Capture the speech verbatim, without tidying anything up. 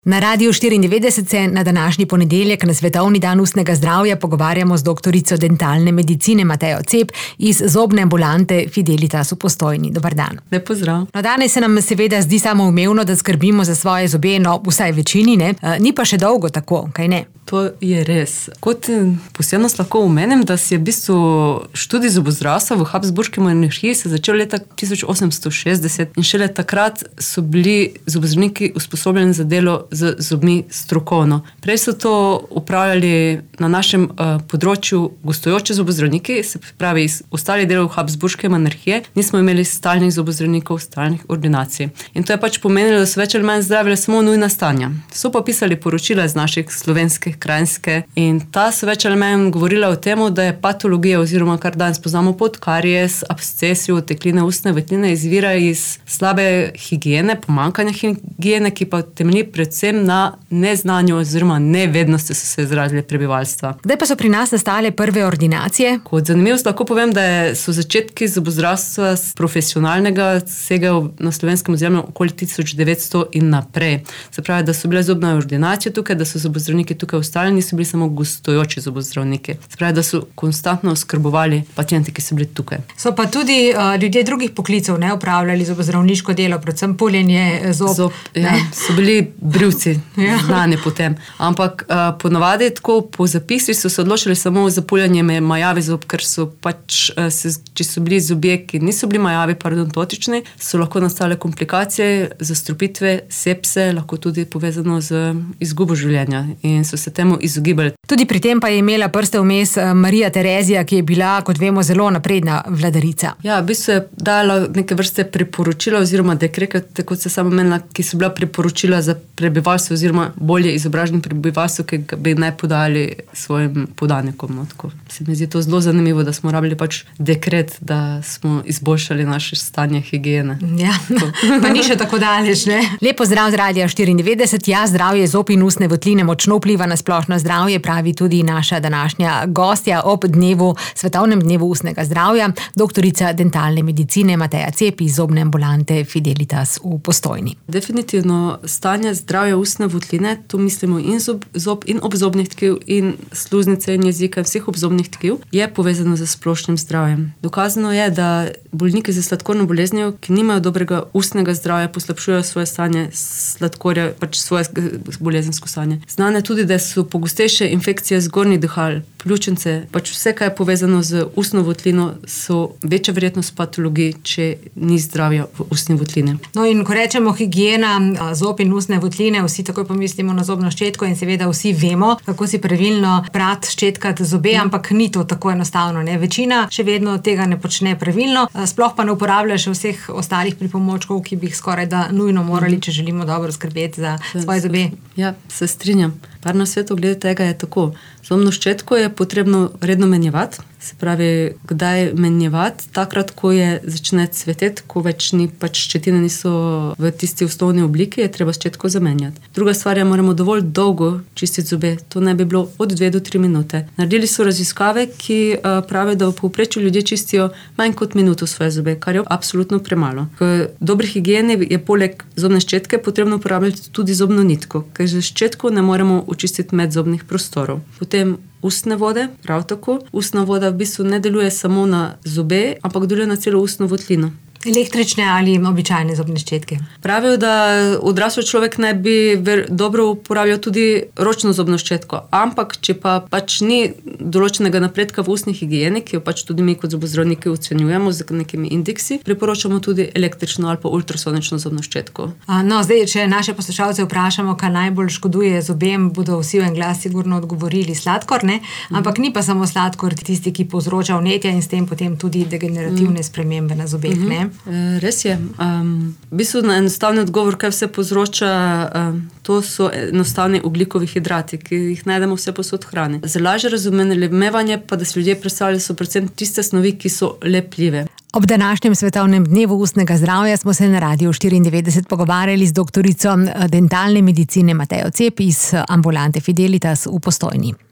Na Radiu štiriindevetdeset se na današnji ponedeljek, na Svetovni dan ustnega zdravja, pogovarjamo z doktorico dentalne medicine Matejo Cep iz zobne ambulante Fidelitas v Postojni. Dobar dan. Lep pozdrav. No, danes se nam seveda zdi samoumevno, da skrbimo za svoje zobe, no vsaj večini, ne. Ni pa še dolgo tako, kaj ne? To je res. Kot posebnost lahko omenim, da si je v bistvu študij zobozdravstva v Habsburški monarhiji se začel leta tisoč osemsto šestdeset in šele takrat so bili zobozdravniki usposobljeni za delo z zobmi strokovno. Prej so to upravljali na našem uh, področju gostujoči zobozdravniki, se pravi iz ostalih delov Habsburške monarhije, nismo imeli stalnih zobozdravnikov, stalnih ordinacij. In to je pač pomenilo, da so več ali manj zdravili samo nujna stanja. So pa pisali poročila iz naših slovenskih, krajinske in ta so več ali manj govorila o tem, da je patologija oziroma kar danes poznamo pod karies, abscesij, otekline ustne votline izvira iz slabe higiene, pomanjkanja higiene, ki pa temelji predvsem na neznanju oziroma nevednosti, so se izrazili prebivalstva. Kdaj pa so pri nas nastale prve ordinacije? Kot zanimivost lahko povem, da so začetki zobozdravstva profesionalnega segajo na slovenskem ozemlju okoli tisoč devetsto in naprej. Se pravi, da so bile zobne ordinacije tukaj, da so zobozdravniki tukaj ostali, niso bili samo gostujoči zobozdravniki. Se pravi, da so konstantno oskrbovali pacienti, ki so bili tukaj. So pa tudi uh, ljudje drugih poklicev ne upravljali zobozdravniško delo, predvsem poljenje zob. Zob, ja, so bili brivci, ja. znani potem. Ampak uh, ponavadi tako po zapisih so se odločili samo za poljanje majavi zob, ker so pač, uh, se, če so bili zobje, ki niso bili majavi, parodontotični, so lahko nastale komplikacije, zastrupitve, sepse, lahko tudi povezano z izgubo življenja in so se temu izogibali. Tudi pri tem pa je imela prste vmes Marija Terezija, ki je bila, kot vemo, zelo napredna vladarica. Ja, v bistvu je dala neke vrste priporočila oziroma dekrete, kot se samo menila, ki so bila priporočila za prebivalstvo oziroma bolje izobraženo prebivalstvo, ki bi ne podali svojim podanikom. No, tako se mi zdi to zelo zanimivo, da smo rabili pač dekret, da smo izboljšali naše stanje higiene. Ja, pa ni še tako daleč, ne? Lepo zdrav z Radia štiriindevetdeset. Ja, zdravje zob in ustne votline močno vpliva na splošno zdravje, pravi tudi naša današnja gostja ob dnevu, svetovnem dnevu ustnega zdravja, doktorica dentalne medicine Mateja Cep iz zobne ambulante Fidelitas v Postojni. Definitivno stanje zdravja ustne votline, tu mislimo in zob, zob in obzobnih tkiv in sluznice in jezika, vseh obzobnih tkiv, je povezano z splošnim zdravjem. Dokazano je, da bolniki z sladkorno boleznijo, ki nimajo dobrega ustnega zdravja, poslabšujejo svoje stanje sladkorja, pač svoje bolezensko stanje. Znano je tudi, da so pogostejše infekcije zgornjih dihal, pljučnice, pač vse, kaj je povezano z ustno votlino, so večja verjetnost patologij, če ni zdravja v ustni votlini. No in ko rečemo higiena zob in ustne votline, vsi takoj pomislimo na zobno ščetko in seveda vsi vemo, kako si pravilno prat ščetkati zobe, mm. ampak ni to tako enostavno, ne. Večina še vedno tega ne počne pravilno, sploh pa ne uporablja še vseh ostalih pripomočkov, ki bi jih skoraj da nujno morali, mm. če želimo dobro skrbeti za se, svoje zobe. Ja, se strinjam. Par na svetu glede tega je tako. Zobno ščetko je potrebno redno menjevati, se pravi, kdaj menjevati, takrat, ko je začne cveteti, ko več ni, pač ščetine niso v tisti osnovni obliki, je treba ščetko zamenjati. Druga stvar je, moramo dovolj dolgo čistiti zobe, to ne bi bilo od dve do tri minute. Naredili so raziskave, ki uh, pravijo, da v povprečju ljudje čistijo manj kot minuto svoje zobe, kar je absolutno premalo. K dobri higieni je poleg zobne ščetke potrebno uporabljati tudi zobno nitko, ker z ščetko ne moremo očistiti medzobnih prostorov. Potem ustne vode, prav tako. Ustna voda v bistvu ne deluje samo na zobe, ampak deluje na celo ustno votlino. Električne ali običajne zobne ščetke? Pravijo, da odrasel človek ne bi ver, dobro uporabljal tudi ročno zobno ščetko, ampak če pa pač ni določenega napredka v ustni higieni, ki jo pač tudi mi kot zobozdravniki ocenjujemo z nekimi indeksi, priporočamo tudi električno ali pa ultrasonično zobno ščetko. A, no, zdaj, če naše poslušalce vprašamo, kaj najbolj škoduje zobem, bodo vsi v en glas sigurno odgovorili sladkor, ne? Ampak mm. ni pa samo sladkor tisti, ki povzroča vnetja in s tem potem tudi degenerativne mm. spremembe na zobeh, mm-hmm. ne? Res je. Um, v bistvu na enostavni odgovor, kaj vse povzroča, um, to so enostavni ogljikovi hidrati, ki jih najdemo vse posod hrani. Za lažje razumevanje pa, da si ljudje predstavljajo, so predvsem tiste snovi, ki so lepljive. Ob današnjem svetovnem dnevu ustnega zdravja smo se na Radiu štiriindevetdeset pogovarjali z doktorico dentalne medicine Matejo Cep iz ambulante Fidelitas v Postojni.